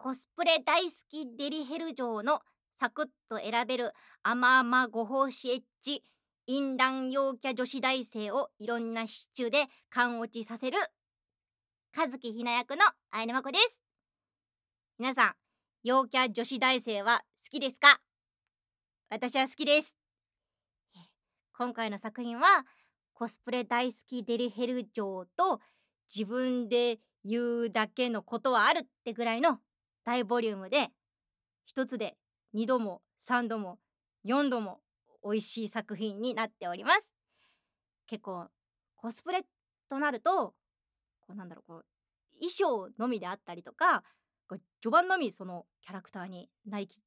コスプレ大好きデリヘル嬢のサクッと選べる甘々ご奉仕エッジ淫乱陽キャ女子大生をいろんなシチュで勘落ちさせる和樹ひな役のあやねまこです。皆さん、陽キャ女子大生は好きですか？私は好きです。今回の作品はコスプレ大好きデリヘル嬢と自分で言うだけのことはあるってぐらいの大ボリュームで、一つで2度も3度も4度も美味しい作品になっております。結構コスプレとなると、衣装のみであったりとか、序盤のみそのキャラクターになりきって、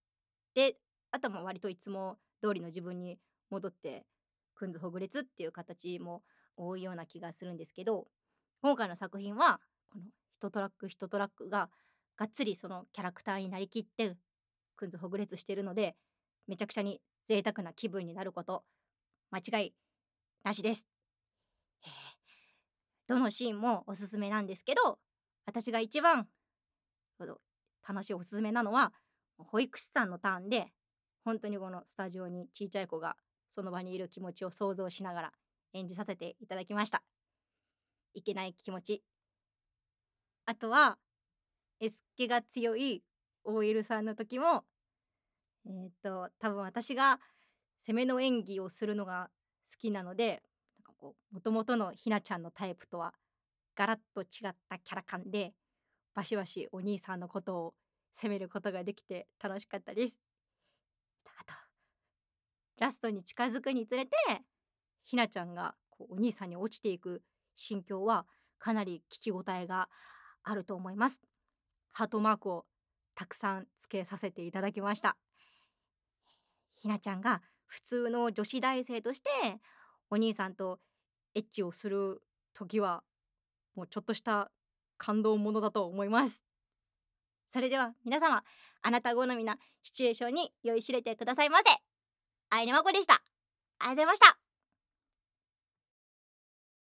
あとはもう割といつも通りの自分に戻ってくんずほぐれつっていう形も多いような気がするんですけど、今回の作品はこの一トラック一トラックががっつりそのキャラクターになりきってくんずほぐれつしてるので、めちゃくちゃに贅沢な気分になること間違いなしです。えーどのシーンもおすすめなんですけど、私が一番その楽しいおすすめなのは、保育士さんのターンで、本当にこのスタジオにちいちゃい子がその場にいる気持ちを想像しながら演じさせていただきました。いけない気持ち。あとは、エスケが強い OL さんの時も、多分私が攻めの演技をするのが好きなので、もともとのひなちゃんのタイプとはガラッと違ったキャラ感で、バシバシお兄さんのことを責めることができて楽しかったです。あと、ラストに近づくにつれて、ひなちゃんがお兄さんに落ちていく心境はかなり聞き応えがあると思います。ハートマークをたくさんつけさせていただきました。ひなちゃんが普通の女子大生としてお兄さんとエッチをする時は、もうちょっとした感動ものだと思います。それでは皆様、あなた好みなシチュエーションに酔いしれてくださいませ。あいねまこでした。ありがとうございました。